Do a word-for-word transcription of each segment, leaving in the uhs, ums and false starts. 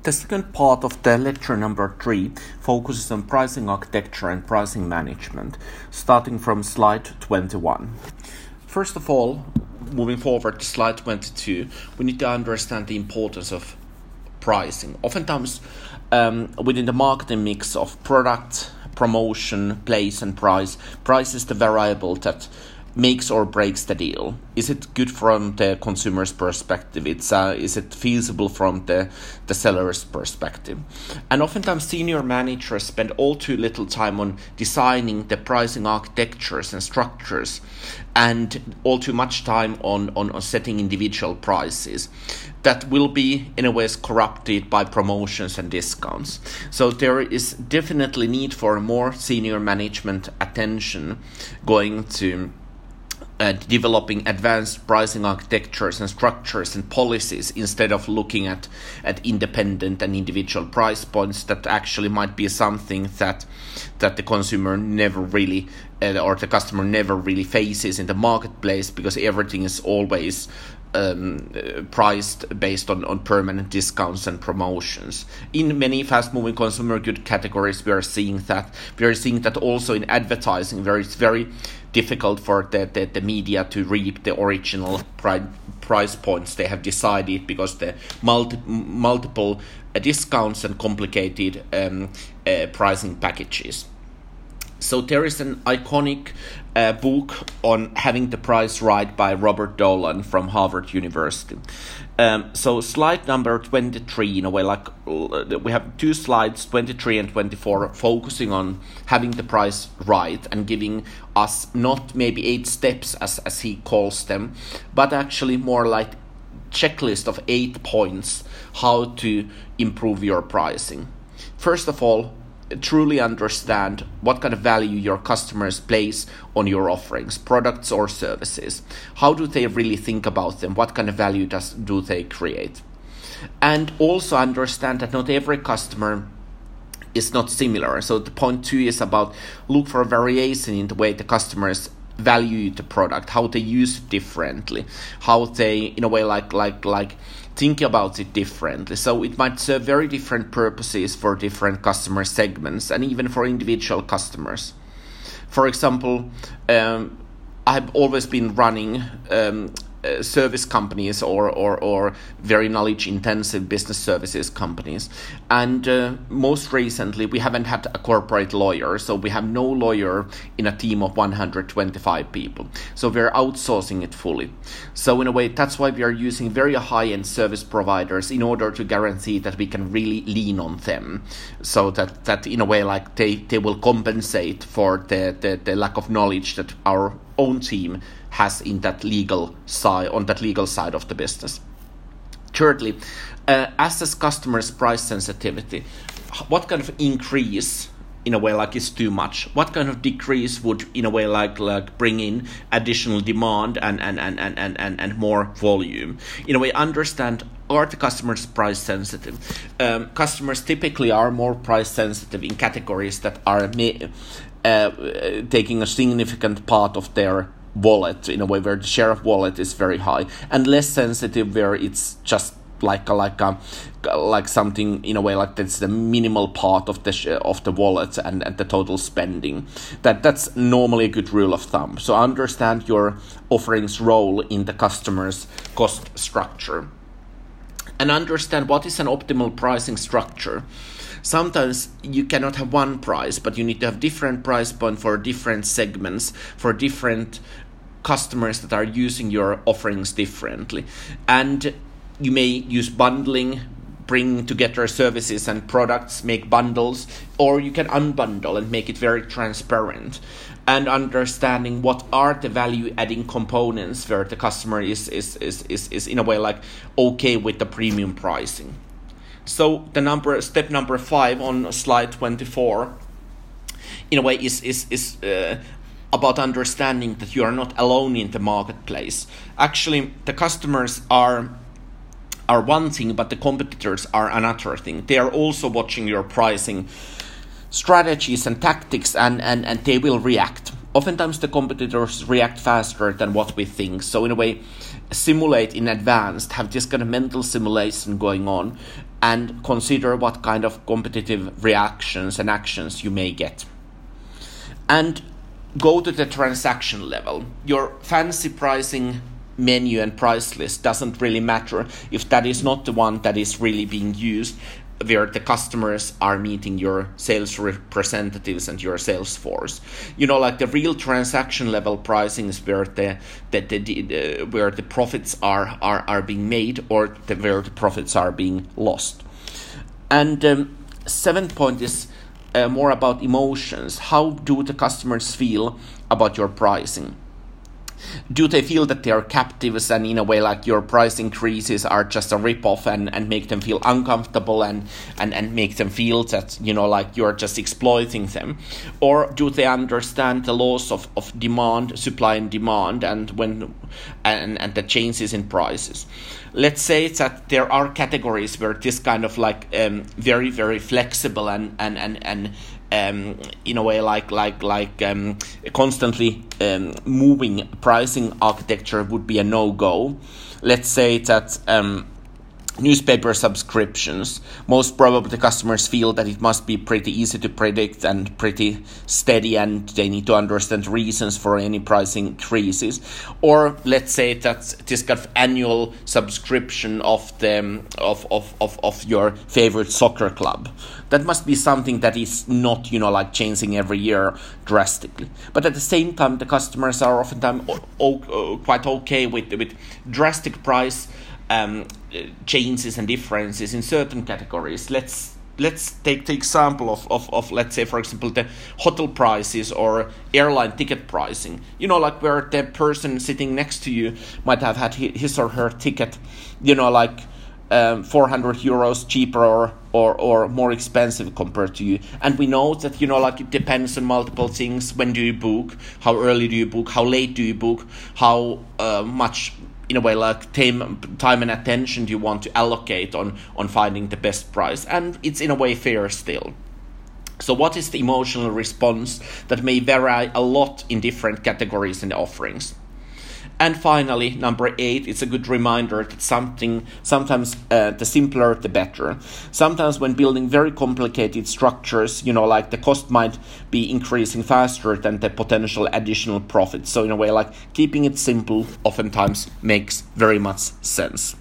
The second part of the lecture number three focuses on pricing architecture and pricing management, starting from slide twenty-one. First of all, moving forward to slide twenty-two, we need to understand the importance of pricing. Oftentimes, um, within the marketing mix of product, promotion, place, and price, price is the variable that makes or breaks the deal. Is it good from the consumer's perspective? It's uh, is it feasible from the, the seller's perspective? And oftentimes senior managers spend all too little time on designing the pricing architectures and structures, and all too much time on, on, on setting individual prices that will be in a way corrupted by promotions and discounts. So there is definitely need for more senior management attention going to Uh, developing advanced pricing architectures and structures and policies instead of looking at, at independent and individual price points that actually might be something that that the consumer never really uh, or the customer never really faces in the marketplace, because everything is always Um, uh, priced based on, on permanent discounts and promotions. In many fast-moving consumer good categories, we are seeing that. We are seeing that also in advertising, where it's very difficult for the, the, the media to reap the original pri- price points they have decided, because the multi- multiple uh, discounts and complicated um, uh, pricing packages. So there is an iconic uh, book on having the price right by Robert Dolan from Harvard University. Um, so slide number twenty-three, in a way, like uh, we have two slides, twenty-three and twenty-four, focusing on having the price right and giving us not maybe eight steps as, as he calls them, but actually more like checklist of eight points how to improve your pricing. First of all, truly understand what kind of value your customers place on your offerings, products or services. How do they really think about them? What kind of value does do they create? And also understand that not every customer is not similar. So the point two is about look for a variation in the way the customers value the product, how they use it differently, how they, in a way, like like like think about it differently. So it might serve very different purposes for different customer segments and even for individual customers. For example, um, I've always been running um, uh, service companies or, or, or very knowledge-intensive business services companies. And uh, most recently, we haven't had a corporate lawyer, so we have no lawyer in a team of one hundred twenty-five people. So we're outsourcing it fully. So in a way, that's why we are using very high-end service providers in order to guarantee that we can really lean on them. So that, that in a way, like they, they will compensate for the, the, the lack of knowledge that our own team has in that legal side, on that legal side of the business. Thirdly, uh, assess customers' price sensitivity. What kind of increase, in a way, like is too much? What kind of decrease would, in a way, like like bring in additional demand and and and and and, and, and more volume? In a way, understand, are the customers price sensitive? Um, customers typically are more price sensitive in categories that are uh, taking a significant part of their wallet, in a way where the share of wallet is very high, and less sensitive where it's just like a, like a like something, in a way, like that's the minimal part of the sh- of the wallet and, and the total spending. That that's normally a good rule of thumb. So understand your offerings role in the customer's cost structure, and understand what is an optimal pricing structure. Sometimes you cannot have one price, but you need to have different price point for different segments, for different customers that are using your offerings differently. And you may use bundling, bring together services and products, make bundles, or you can unbundle and make it very transparent. And understanding what are the value-adding components where the customer is, is, is, is, is in a way like okay with the premium pricing. So the number step number five on slide twenty-four, in a way, is is is uh, about understanding that you are not alone in the marketplace. Actually, the customers are are one thing, but the competitors are another thing. They are also watching your pricing strategies and tactics, and and and they will react. Oftentimes, the competitors react faster than what we think. So in a way, simulate in advance, have this kind of mental simulation going on, and consider what kind of competitive reactions and actions you may get. And go to the transaction level. Your fancy pricing menu and price list doesn't really matter if that is not the one that is really being used, where the customers are meeting your sales representatives and your sales force. You know, like the real transaction level pricing is where the, the, the, the where the profits are, are, are being made, or the, where the profits are being lost. And um, seventh point is uh, more about emotions. How do the customers feel about your pricing? Do they feel that they are captives, and in a way like your price increases are just a rip-off and, and make them feel uncomfortable and, and, and make them feel that, you know, like you're just exploiting them? Or do they understand the laws of, of demand, supply and demand, and when and, and the changes in prices? Let's say that there are categories where this kind of like um, very, very flexible and and, and, and Um, in a way like like like um, constantly um, moving pricing architecture would be a no-go. Let's say that um, newspaper subscriptions, most probably the customers feel that it must be pretty easy to predict and pretty steady, and they need to understand reasons for any price increases. Or let's say that this kind of annual subscription of the of, of, of, of your favorite soccer club, that must be something that is not, you know, like changing every year drastically. But at the same time, the customers are oftentimes o- o- quite okay with with drastic price Um, changes and differences in certain categories. Let's let's take the example of, of, of let's say, for example, the hotel prices or airline ticket pricing. You know, like where the person sitting next to you might have had his or her ticket, you know, like um, four hundred euros cheaper or, or or more expensive compared to you. And we know that, you know, like it depends on multiple things. When do you book? How early do you book? How late do you book? How uh, much, in a way, like time, time and attention do you want to allocate on, on finding the best price? And it's in a way fair still. So what is the emotional response that may vary a lot in different categories and offerings? And finally, number eight, it's a good reminder that something sometimes uh, the simpler the better. Sometimes when building very complicated structures, you know, like the cost might be increasing faster than the potential additional profit. So in a way, like keeping it simple oftentimes makes very much sense.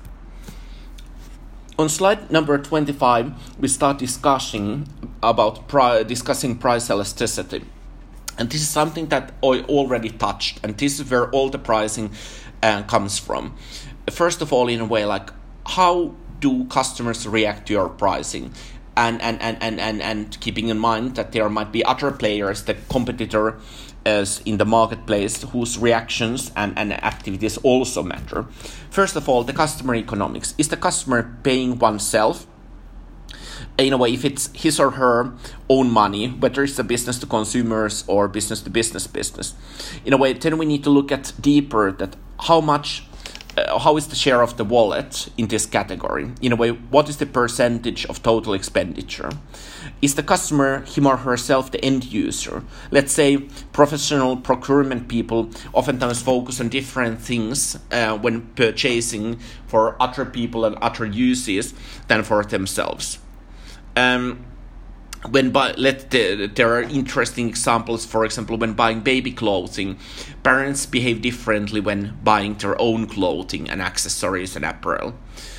On slide number twenty-five, we start discussing about pri- discussing price elasticity. And this is something that I already touched, and this is where all the pricing uh, comes from. First of all, in a way, like how do customers react to your pricing? And and, and, and, and, and keeping in mind that there might be other players, the competitor is in the marketplace, whose reactions and, and activities also matter. First of all, the customer economics. Is the customer paying oneself? In a way, if it's his or her own money, whether it's a business to consumers or business to business business, in a way, then we need to look at deeper that how much, uh, how is the share of the wallet in this category? In a way, what is the percentage of total expenditure? Is the customer, him or herself, the end user? Let's say professional procurement people oftentimes focus on different things uh, when purchasing for other people and other uses than for themselves. Um, when buy, let the, there are interesting examples. For example, when buying baby clothing, parents behave differently when buying their own clothing and accessories and apparel.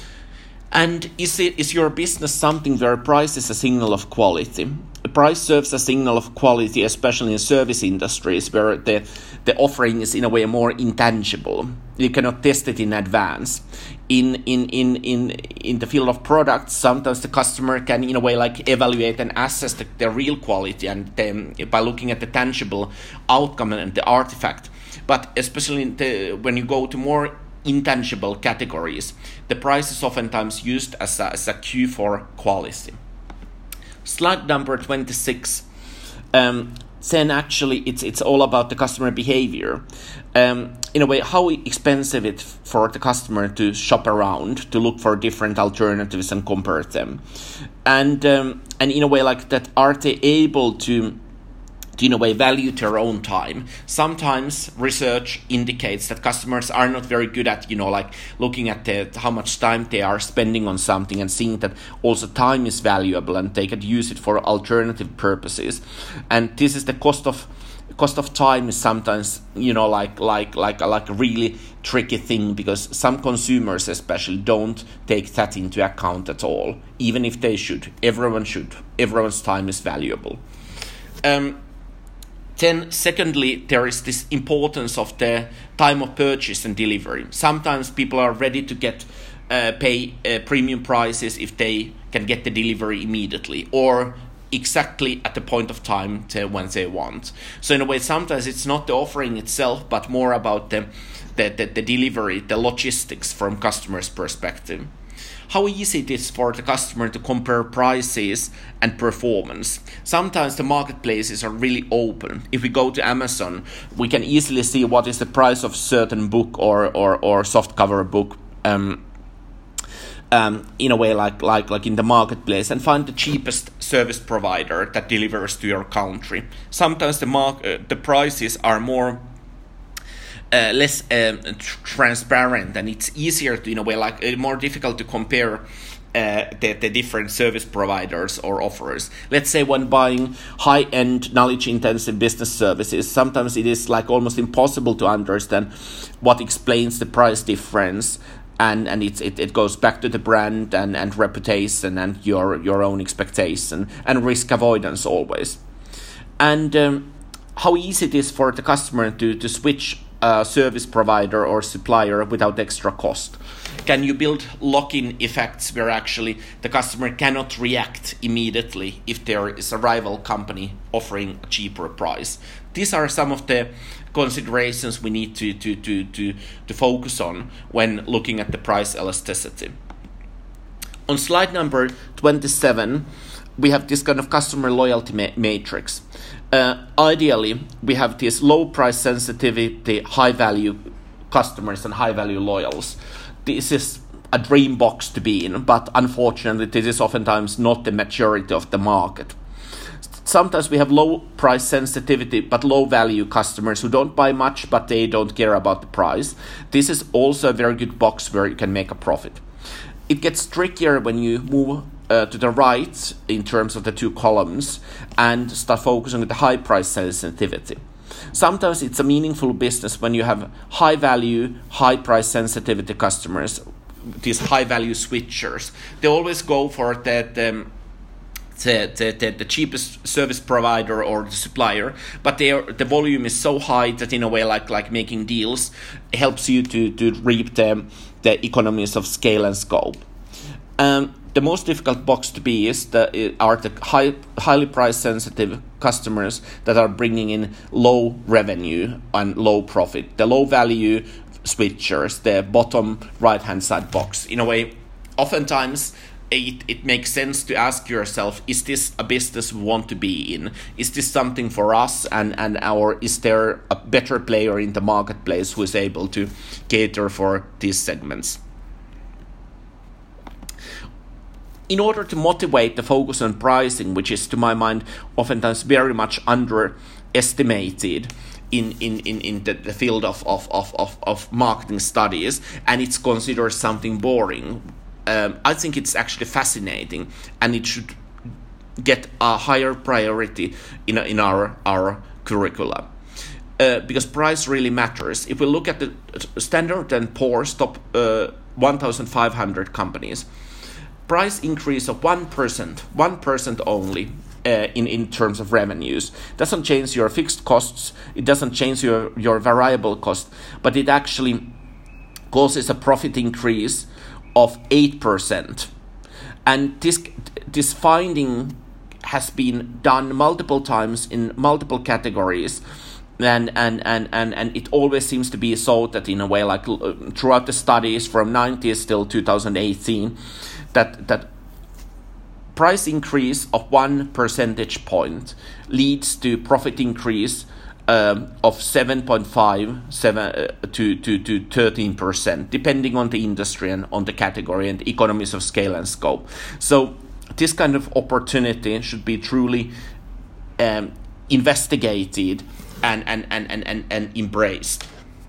And is it is your business something where price is a signal of quality? The price serves a signal of quality, especially in service industries where the, the offering is in a way more intangible. You cannot test it in advance. In in, in, in in the field of products, sometimes the customer can in a way like evaluate and assess the, the real quality and then by looking at the tangible outcome and the artifact. But especially in the, when you go to more intangible categories, the price is oftentimes used as a, as a cue for quality. Slide number twenty-six. Um, then actually it's it's all about the customer behavior. Um, in a way, how expensive it for the customer to shop around, to look for different alternatives and compare them. And um, and in a way like that, are they able to to in a way value their own time. Sometimes research indicates that customers are not very good at, you know, like looking at the, how much time they are spending on something and seeing that also time is valuable and they could use it for alternative purposes. And this is the cost of cost of time is sometimes, you know, like like like like a really tricky thing, because some consumers especially don't take that into account at all, even if they should. Everyone should. Everyone's time is valuable. Um, Then, secondly, there is this importance of the time of purchase and delivery. Sometimes people are ready to get uh, pay uh, premium prices if they can get the delivery immediately or exactly at the point of time to when they want. So in a way, sometimes it's not the offering itself, but more about the the, the, the delivery, the logistics from customer's perspective. How easy it is for the customer to compare prices and performance. Sometimes the marketplaces are really open. If we go to Amazon, we can easily see what is the price of certain book or or, or softcover book um, um, in a way like, like, like in the marketplace, and find the cheapest service provider that delivers to your country. Sometimes the mark uh, the prices are more Uh, less uh, tr- transparent, and it's easier to, in a way, like uh, more difficult to compare uh, the, the different service providers or offers. Let's say when buying high-end, knowledge-intensive business services, sometimes it is like almost impossible to understand what explains the price difference, and, and it's, it, it goes back to the brand and, and reputation and your, your own expectation and risk avoidance always. And um, how easy it is for the customer to, to switch a service provider or supplier without extra cost. Can you build lock-in effects where actually the customer cannot react immediately if there is a rival company offering a cheaper price? These are some of the considerations we need to, to, to, to, to focus on when looking at the price elasticity. On slide number twenty-seven, we have this kind of customer loyalty ma- matrix. Uh, ideally, we have this low price sensitivity, high value customers and high value loyals. This is a dream box to be in, but unfortunately, this is oftentimes not the majority of the market. Sometimes we have low price sensitivity but low value customers who don't buy much, but they don't care about the price. This is also a very good box where you can make a profit. It gets trickier when you move Uh, to the right in terms of the two columns and start focusing on the high price sensitivity. Sometimes it's a meaningful business when you have high value, high price sensitivity customers, these high value switchers. They always go for the, the, the, the, the cheapest service provider or the supplier, but they are, the volume is so high that in a way like, like making deals helps you to, to reap the, the economies of scale and scope. Um, The most difficult box to be is the, are the high, highly price-sensitive customers that are bringing in low revenue and low profit. The low-value switchers, the bottom right-hand side box. In a way, oftentimes it, it makes sense to ask yourself, is this a business we want to be in? Is this something for us? And, and or is there a better player in the marketplace who is able to cater for these segments? In order to motivate the focus on pricing, which is to my mind oftentimes very much underestimated in, in, in, in the, the field of, of, of, of, of marketing studies, and it's considered something boring, um, I think it's actually fascinating, and it should get a higher priority in, in our, our curricula. Uh, because price really matters. If we look at the Standard and Poor's top uh, one thousand five hundred companies, price increase of one percent, one percent only uh, in, in terms of revenues doesn't change your fixed costs, it doesn't change your, your variable cost, but it actually causes a profit increase of eight percent. And this, this finding has been done multiple times in multiple categories. And, and, and, and, and it always seems to be so that in a way, like throughout the studies from nineties till two thousand eighteen, that that price increase of one percentage point leads to profit increase um, of seven point five seven uh, to, to, to thirteen percent, depending on the industry and on the category and economies of scale and scope. So this kind of opportunity should be truly um, investigated and and, and, and, and, and embraced.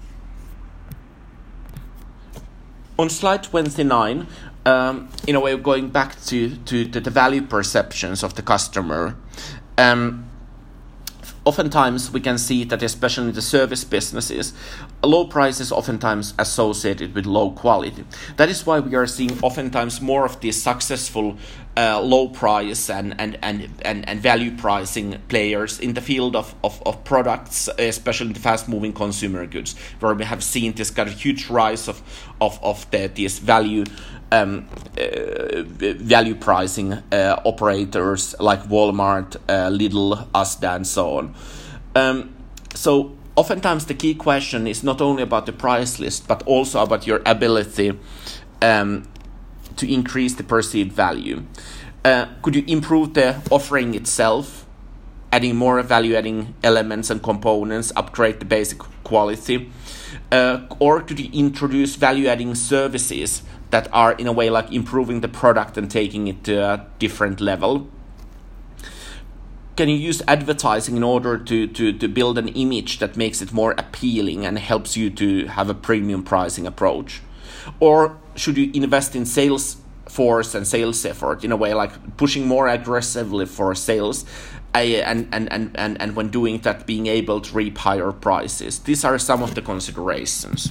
On slide twenty-nine, um, in a way of going back to, to, to the value perceptions of the customer, um, oftentimes we can see that, especially in the service businesses, low price is oftentimes associated with low quality. That is why we are seeing oftentimes more of these successful uh, low price and, and, and, and, and value pricing players in the field of, of, of products, especially in the fast-moving consumer goods, where we have seen this kind of huge rise of, of, of the, this value Um, uh, value pricing uh, operators like Walmart, uh, Lidl, Asda, and so on. Um, so oftentimes the key question is not only about the price list, but also about your ability um, to increase the perceived value. Uh, could you improve the offering itself, adding more value-adding elements and components, upgrade the basic quality? Uh, or could you introduce value-adding services that are in a way like improving the product and taking it to a different level? Can you use advertising in order to, to, to build an image that makes it more appealing and helps you to have a premium pricing approach? Or should you invest in sales force and sales effort in a way like pushing more aggressively for sales uh, and, and, and, and, and when doing that being able to reap higher prices? These are some of the considerations.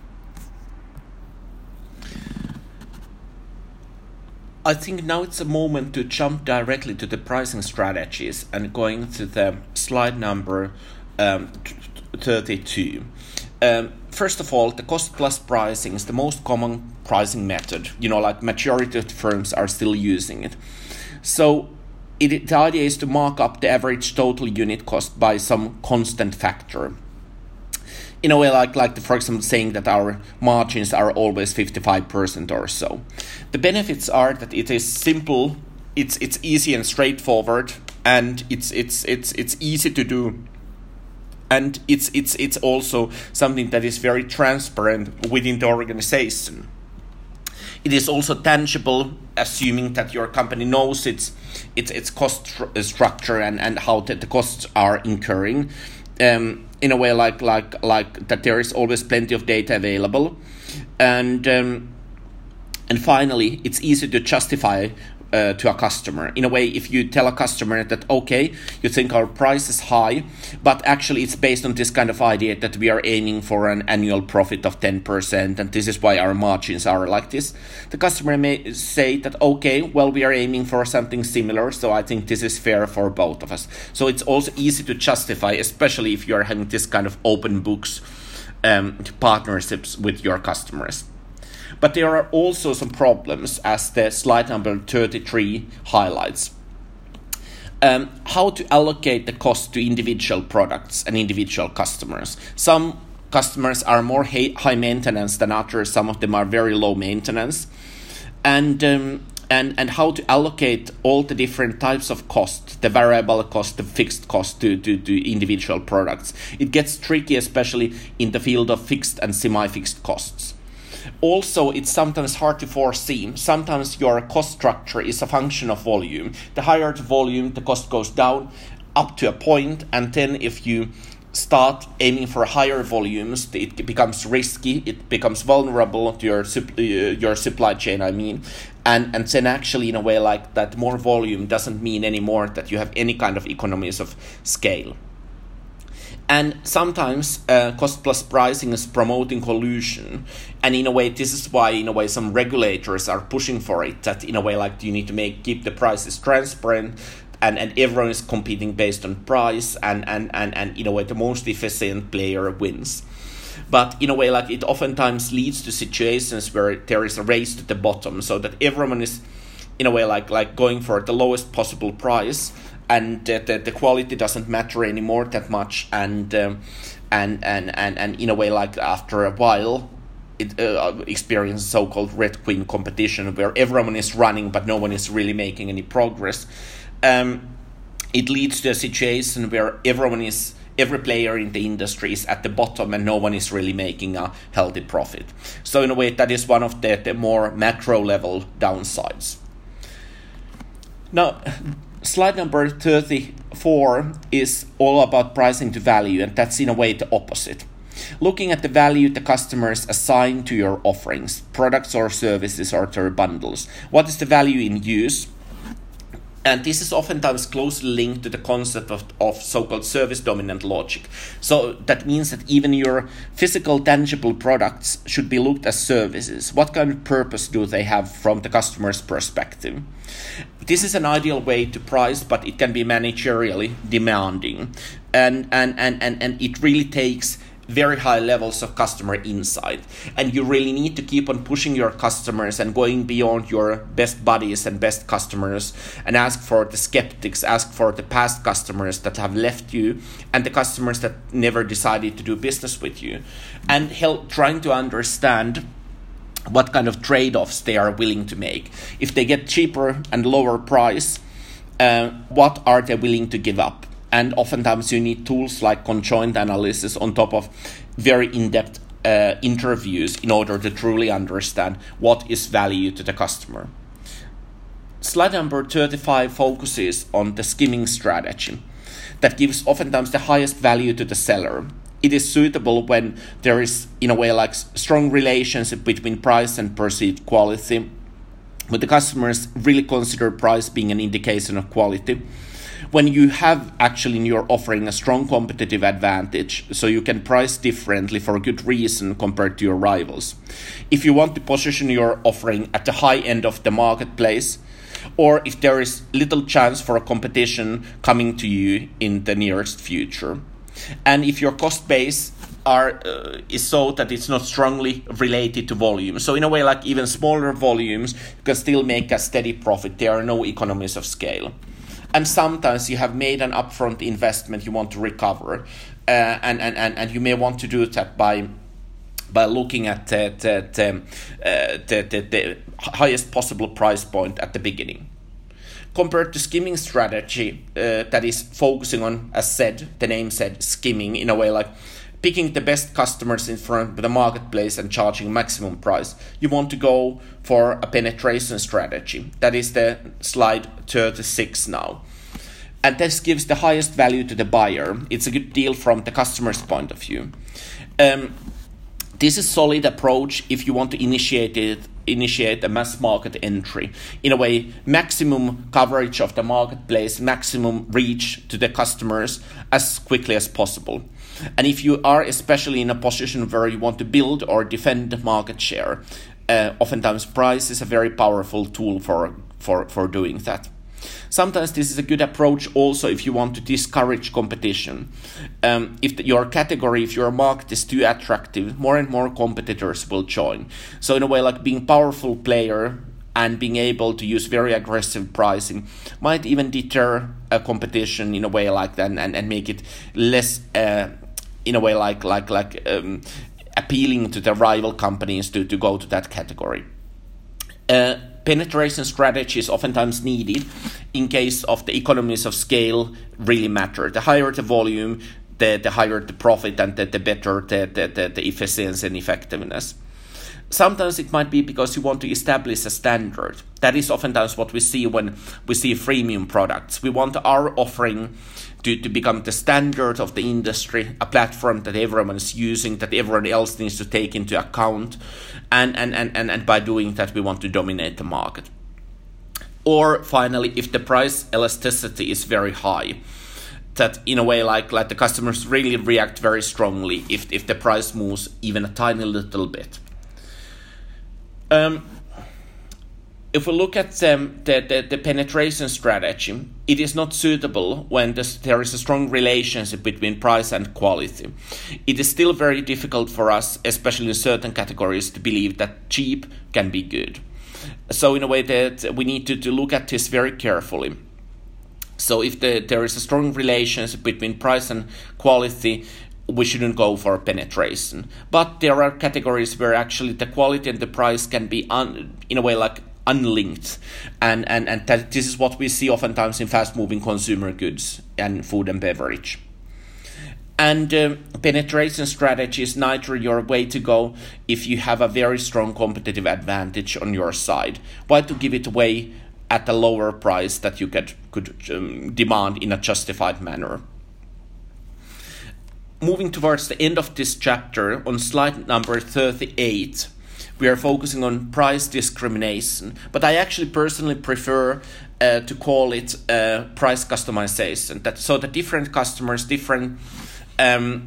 I think now it's a moment to jump directly to the pricing strategies and going to the slide number um, thirty-two. Um, first of all, the cost plus pricing is the most common pricing method. You know, like majority of the firms are still using it. So it, the idea is to mark up the average total unit cost by some constant factor. In a way like, like the, for example, saying that our margins are always fifty-five percent or so. The benefits are that it is simple, it's it's easy and straightforward, and it's it's it's it's easy to do. And it's it's it's also something that is very transparent within the organization. It is also tangible, assuming that your company knows its its its cost tr- structure and, and how the, the costs are incurring. Um, in a way like like like that there is always plenty of data available, and um, and finally it's easy to justify uh, to a customer. In a way, if you tell a customer that okay, you think our price is high, but actually it's based on this kind of idea that we are aiming for an annual profit of ten percent and this is why our margins are like this, the customer may say that okay, well, we are aiming for something similar, so I think this is fair for both of us. So it's also easy to justify, especially if you are having this kind of open books um, partnerships with your customers. But there are also some problems, as the slide number thirty-three highlights. Um, how to allocate the cost to individual products and individual customers. Some customers are more high maintenance than others. Some of them are very low maintenance. And um, and and how to allocate all the different types of cost, the variable cost, the fixed cost to, to, to individual products. It gets tricky, especially in the field of fixed and semi-fixed costs. Also, it's sometimes hard to foresee. Sometimes your cost structure is a function of volume. The higher the volume, the cost goes down up to a point, and then if you start aiming for higher volumes, it becomes risky, it becomes vulnerable to your uh, your supply chain, I mean. And, and then actually, in a way like that, more volume doesn't mean anymore that you have any kind of economies of scale. And sometimes uh, cost plus pricing is promoting collusion, and in a way this is why in a way some regulators are pushing for it, that in a way like you need to make keep the prices transparent, and, and everyone is competing based on price, and, and, and, and in a way the most efficient player wins. But in a way like it oftentimes leads to situations where there is a race to the bottom, so that everyone is in a way like like going for the lowest possible price, and the, the, the quality doesn't matter anymore that much, and um, and, and and and in a way like after a while it uh, experiences so-called Red Queen competition, where everyone is running but no one is really making any progress. Um, it leads to a situation where everyone is every player in the industry is at the bottom and no one is really making a healthy profit. So in a way that is one of the, the more macro level downsides. Now, slide number thirty-four four is all about pricing to value, and that's in a way the opposite. Looking at the value the customers assign to your offerings, products or services or their bundles. What is the value in use? And this is oftentimes closely linked to the concept of, of so-called service-dominant logic. So that means that even your physical, tangible products should be looked as services. What kind of purpose do they have from the customer's perspective? This is an ideal way to price, but it can be managerially demanding. And, and, and, and, and it really takes very high levels of customer insight, and you really need to keep on pushing your customers and going beyond your best buddies and best customers, and ask for the skeptics, ask for the past customers that have left you and the customers that never decided to do business with you, and help trying to understand what kind of trade-offs they are willing to make. If they get cheaper and lower price, uh, what are they willing to give up? And oftentimes you need tools like conjoint analysis on top of very in-depth uh, interviews in order to truly understand what is value to the customer. Slide number thirty-five focuses on the skimming strategy that gives oftentimes the highest value to the seller. It is suitable when there is, in a way, like strong relationship between price and perceived quality, when the customers really consider price being an indication of quality. When you have actually in your offering a strong competitive advantage, so you can price differently for a good reason compared to your rivals. If you want to position your offering at the high end of the marketplace, or if there is little chance for a competition coming to you in the nearest future. And if your cost base are uh, is so that it's not strongly related to volume. So in a way, like even smaller volumes, you can still make a steady profit. There are no economies of scale. And sometimes you have made an upfront investment you want to recover, uh, and, and, and, and you may want to do that by by looking at the, the, the, uh, the, the, the highest possible price point at the beginning. Compared to skimming strategy uh, that is focusing on, as said, the name said, skimming, in a way like picking the best customers in front of the marketplace and charging maximum price. You want to go for a penetration strategy. That is the slide thirty-six now. And this gives the highest value to the buyer. It's a good deal from the customer's point of view. Um, this is a solid approach if you want to initiate it, initiate a mass market entry. In a way, maximum coverage of the marketplace, maximum reach to the customers as quickly as possible. And if you are especially in a position where you want to build or defend market share, uh, oftentimes price is a very powerful tool for, for, for doing that. Sometimes this is a good approach also if you want to discourage competition. Um, if the, your category, if your market is too attractive, more and more competitors will join. So in a way, like being a powerful player and being able to use very aggressive pricing might even deter a competition in a way like that, and, and make it less, uh, in a way like like like um, appealing to the rival companies to, to go to that category. Uh, penetration strategy is oftentimes needed in case of the economies of scale really matter. The higher the volume, the, the higher the profit, and the, the better the, the, the, the efficiency and effectiveness. Sometimes it might be because you want to establish a standard. That is oftentimes what we see when we see freemium products. We want our offering to, to become the standard of the industry, a platform that everyone is using, that everyone else needs to take into account. And, and, and, and, and by doing that, we want to dominate the market. Or finally, if the price elasticity is very high, that in a way like, like the customers really react very strongly if, if the price moves even a tiny little bit. Um, if we look at um, the, the, the penetration strategy, it is not suitable when this, there is a strong relationship between price and quality. It is still very difficult for us, especially in certain categories, to believe that cheap can be good. So in a way that we need to, to look at this very carefully. So if the, there is a strong relationship between price and quality, we shouldn't go for penetration. But there are categories where actually the quality and the price can be, un, in a way, like unlinked. And, and, and that this is what we see oftentimes in fast-moving consumer goods and food and beverage. And uh, penetration strategy is neither your way to go if you have a very strong competitive advantage on your side. Why to give it away at a lower price that you could, could um, demand in a justified manner. Moving towards the end of this chapter, on slide number thirty-eight, we are focusing on price discrimination, but I actually personally prefer uh, to call it uh, price customization. That so that different customers, different um,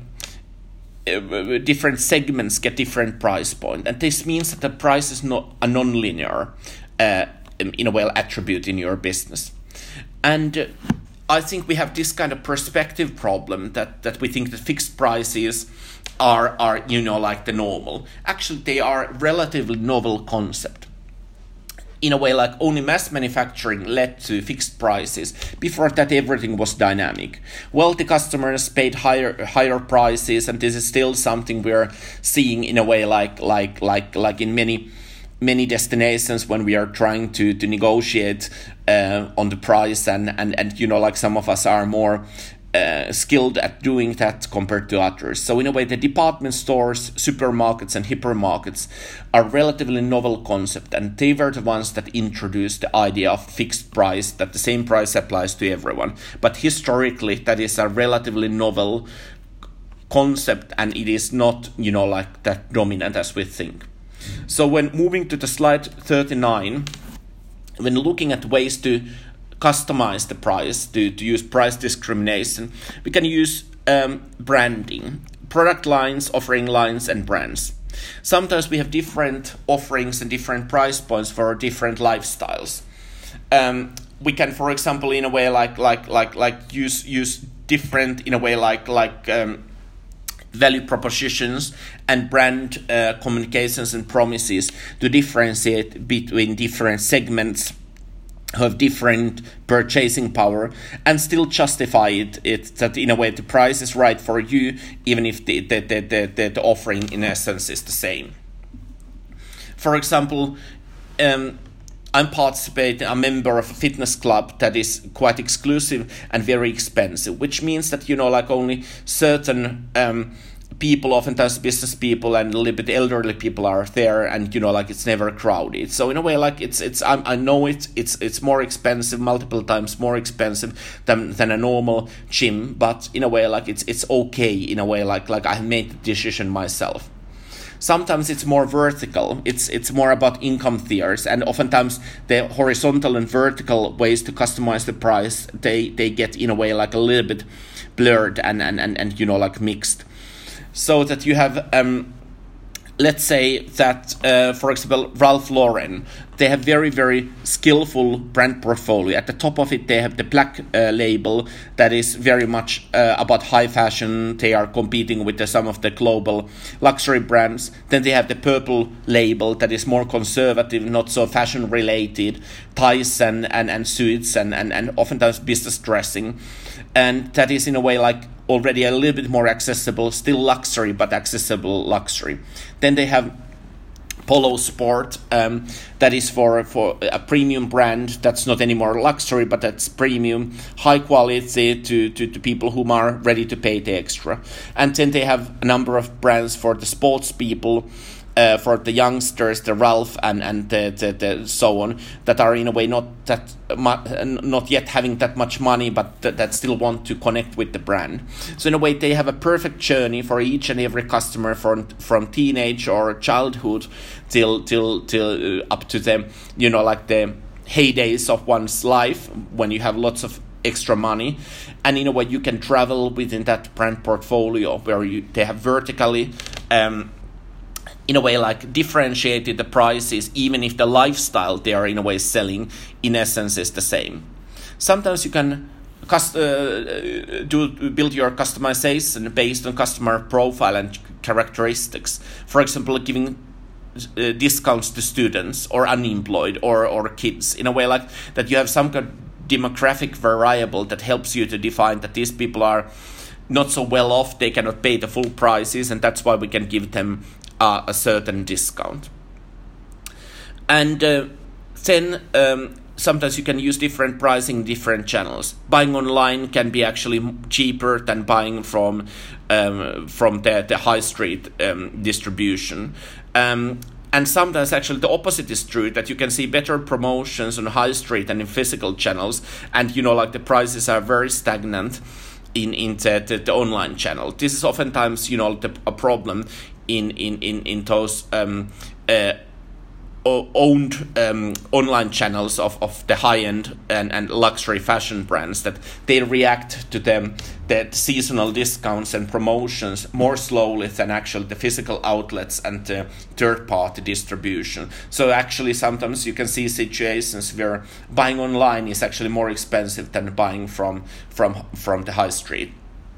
uh, different segments get different price point, and this means that the price is not a non-linear, uh, in a way, attribute in your business. And uh, I think we have this kind of perspective problem that that we think that fixed prices are are you know like the normal. Actually, they are a relatively novel concept. In a way, like only mass manufacturing led to fixed prices. Before that, everything was dynamic. Wealthy customers paid higher higher prices, and this is still something we're seeing in a way, like like like like in many many destinations when we are trying to to negotiate uh, on the price, and and and you know like some of us are more Uh, skilled at doing that compared to others. So in a way, the department stores, supermarkets and hypermarkets are relatively novel concept, and they were the ones that introduced the idea of fixed price, that the same price applies to everyone. But historically, that is a relatively novel concept, and it is not, you know, like that dominant as we think. So when moving to the slide thirty-nine, when looking at ways to customize the price, to, to use price discrimination, we can use um, branding, product lines, offering lines, and brands. Sometimes we have different offerings and different price points for different lifestyles. Um, we can, for example, in a way like like like like use use different in a way like like um, value propositions and brand uh, communications and promises to differentiate between different segments who have different purchasing power, and still justify it, it that in a way the price is right for you, even if the the, the, the, the offering in essence is the same. For example, um, I'm participating, a member of a fitness club that is quite exclusive and very expensive, which means that, you know, like only certain um, people, oftentimes business people and a little bit elderly people are there, and you know like it's never crowded. So in a way like it's it's I, I know it it's it's more expensive, multiple times more expensive than than a normal gym, but in a way like it's it's okay in a way like like I made the decision myself. Sometimes it's more vertical. It's it's more about income tiers, and oftentimes the horizontal and vertical ways to customize the price, they they get in a way like a little bit blurred and and and, and you know like mixed. So that you have, um, let's say that, uh, for example, Ralph Lauren, they have very, very skillful brand portfolio. At the top of it, they have the black uh, label that is very much uh, about high fashion. They are competing with the, some of the global luxury brands. Then they have the purple label that is more conservative, not so fashion related, ties and, and, and suits and, and, and oftentimes business dressing. And that is in a way like already a little bit more accessible, still luxury, but accessible luxury. Then they have Polo Sport, um, that is for, for a premium brand that's not anymore luxury, but that's premium, high quality to, to, to people who are ready to pay the extra. And then they have a number of brands for the sports people, Uh, for the youngsters, the Ralph and and the, the, the so on, that are in a way not that mu- not yet having that much money, but th- that still want to connect with the brand. So in a way, they have a perfect journey for each and every customer, from from teenage or childhood till till till uh, up to the you know like the heydays of one's life when you have lots of extra money. And in a way, you can travel within that brand portfolio where you they have vertically. Um, in a way like differentiated the prices, even if the lifestyle they are in a way selling in essence is the same. Sometimes you can cust- uh, do build your customization based on customer profile and characteristics. For example, giving uh, discounts to students or unemployed or, or kids, in a way like that you have some kind of demographic variable that helps you to define that these people are not so well off, they cannot pay the full prices, and that's why we can give them Uh, a certain discount. And uh, then um, sometimes you can use different pricing, different channels. Buying online can be actually cheaper than buying from um, from the, the high street um, distribution. Um, And sometimes actually the opposite is true, that you can see better promotions on high street and in physical channels, and you know like the prices are very stagnant in, in the, the, the online channel. This is oftentimes you know the, a problem in in, in, in those um, uh, owned um, online channels of, of the high-end and, and luxury fashion brands, that they react to them the seasonal discounts and promotions more slowly than actually the physical outlets and the third-party distribution. So actually sometimes you can see situations where buying online is actually more expensive than buying from from from the high street.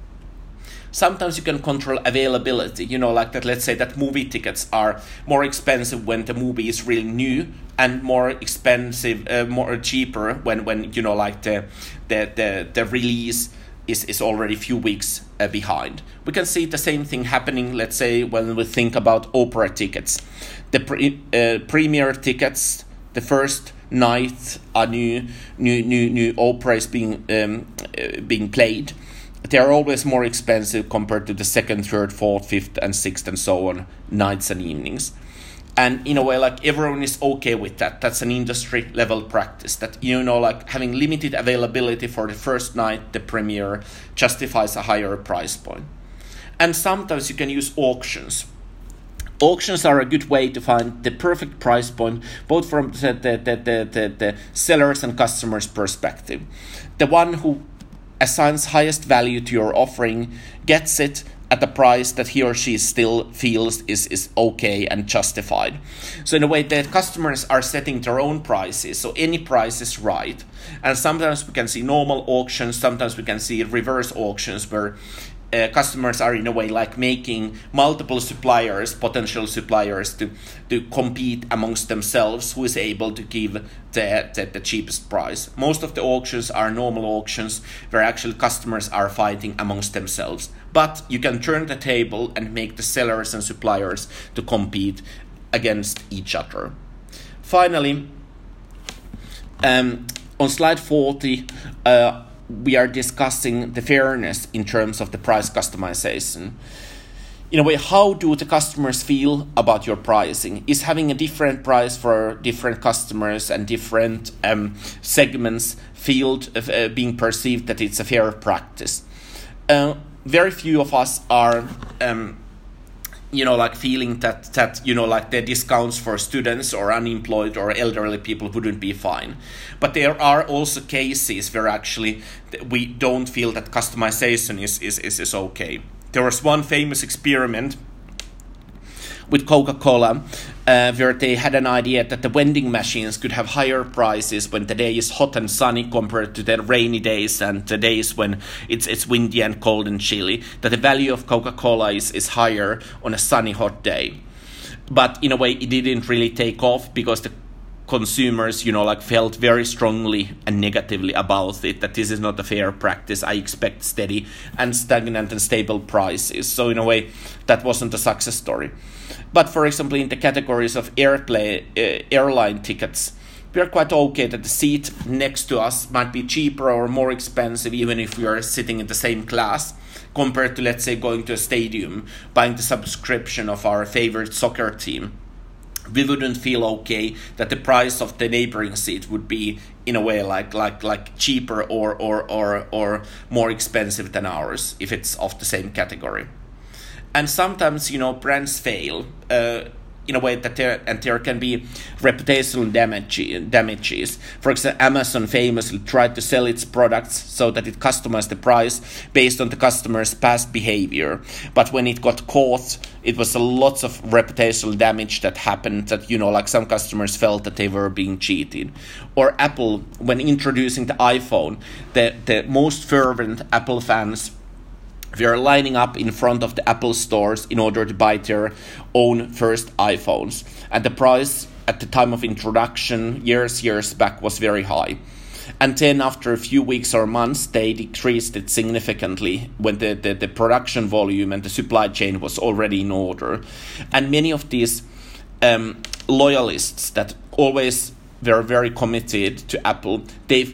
Sometimes you can control availability, you know, like that, let's say that movie tickets are more expensive when the movie is really new, and more expensive, uh, more cheaper when, when you know, like the the the, the release is, is already a few weeks uh, behind. We can see the same thing happening, let's say, when we think about opera tickets. The pre, uh, premiere tickets, the first night a new new new new opera is being um, uh, being played, they are always more expensive compared to the second, third, fourth, fifth, and sixth, and so on, nights and evenings. And in a way, like, everyone is okay with that. That's an industry level practice, that, you know, like, having limited availability for the first night, the premiere, justifies a higher price point. And sometimes you can use auctions. Auctions are a good way to find the perfect price point, both from the, the, the, the, the, the sellers and customers' perspective. The one who assigns highest value to your offering gets it at a price that he or she still feels is, is okay and justified. So in a way, the customers are setting their own prices, so any price is right. And sometimes we can see normal auctions, sometimes we can see reverse auctions where Uh, customers are in a way like making multiple suppliers, potential suppliers, to, to compete amongst themselves, who is able to give the, the, the cheapest price. Most of the auctions are normal auctions where actually customers are fighting amongst themselves. But you can turn the table and make the sellers and suppliers to compete against each other. Finally, um, on slide forty, uh, we are discussing the fairness in terms of the price customization. In a way, how do the customers feel about your pricing? Is having a different price for different customers and different um, segments field of, uh, being perceived that it's a fair practice? Uh, very few of us are um, you know, like feeling that, that, you know, like the discounts for students or unemployed or elderly people wouldn't be fine. But there are also cases where actually we don't feel that customization is, is, is, is okay. There was one famous experiment with Coca-Cola, uh, where they had an idea that the vending machines could have higher prices when the day is hot and sunny compared to the rainy days and the days when it's it's windy and cold and chilly, that the value of Coca-Cola is, is higher on a sunny, hot day. But in a way, it didn't really take off because the consumers, you know, like felt very strongly and negatively about it, that this is not a fair practice. I expect steady and stagnant and stable prices. So in a way, that wasn't a success story. But for example, in the categories of airplay, uh, airline tickets, we are quite okay that the seat next to us might be cheaper or more expensive, even if we are sitting in the same class, compared to, let's say, going to a stadium, buying the subscription of our favorite soccer team. We wouldn't feel okay that the price of the neighboring seat would be, in a way, like like like cheaper or or or or more expensive than ours if it's of the same category. And sometimes, you know, brands fail uh, in a way that there and there can be reputational damage damages. For example, Amazon famously tried to sell its products so that it customized the price based on the customer's past behavior. But when it got caught, it was a lot of reputational damage that happened, that, you know, like some customers felt that they were being cheated. Or Apple, when introducing the iPhone, the, the most fervent Apple fans were lining up in front of the Apple stores in order to buy their own first iPhones. And the price at the time of introduction, years, years back, was very high. And then after a few weeks or months, they decreased it significantly when the, the, the production volume and the supply chain was already in order. And many of these um, loyalists that always were very committed to Apple, they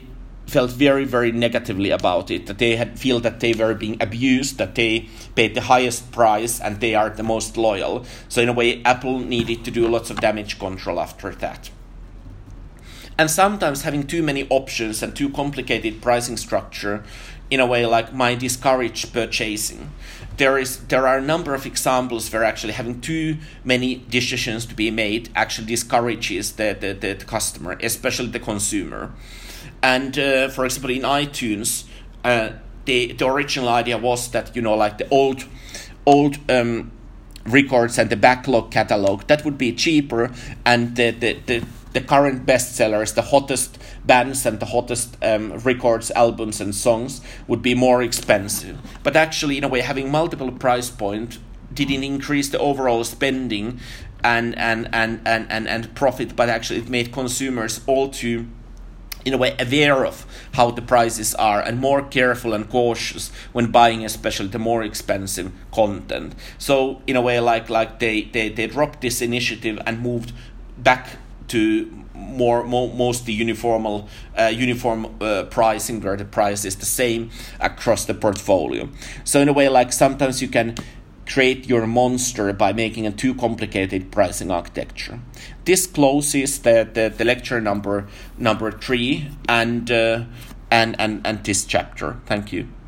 felt very, very negatively about it, that they had feel that they were being abused, that they paid the highest price and they are the most loyal. So in a way, Apple needed to do lots of damage control after that. And sometimes having too many options and too complicated pricing structure, in a way, like might discourage purchasing. There is there are a number of examples where actually having too many decisions to be made actually discourages the, the, the, the customer, especially the consumer. And uh, for example, in iTunes, uh, the the original idea was that, you know, like the old old um, records and the backlog catalog, that would be cheaper, and the the, the the current bestsellers, the hottest bands and the hottest um, records, albums and songs would be more expensive. But actually, in a way, having multiple price points didn't increase the overall spending and and, and, and, and and profit, but actually it made consumers all too, in a way, aware of how the prices are and more careful and cautious when buying, especially the more expensive content. So in a way, like like they, they, they dropped this initiative and moved back to more, more mostly uniform uh, uniform uh, pricing, where the price is the same across the portfolio. So in a way, like sometimes you can create your monster by making a too complicated pricing architecture. This closes the, the, the lecture number number three and uh, and and and this chapter. Thank you.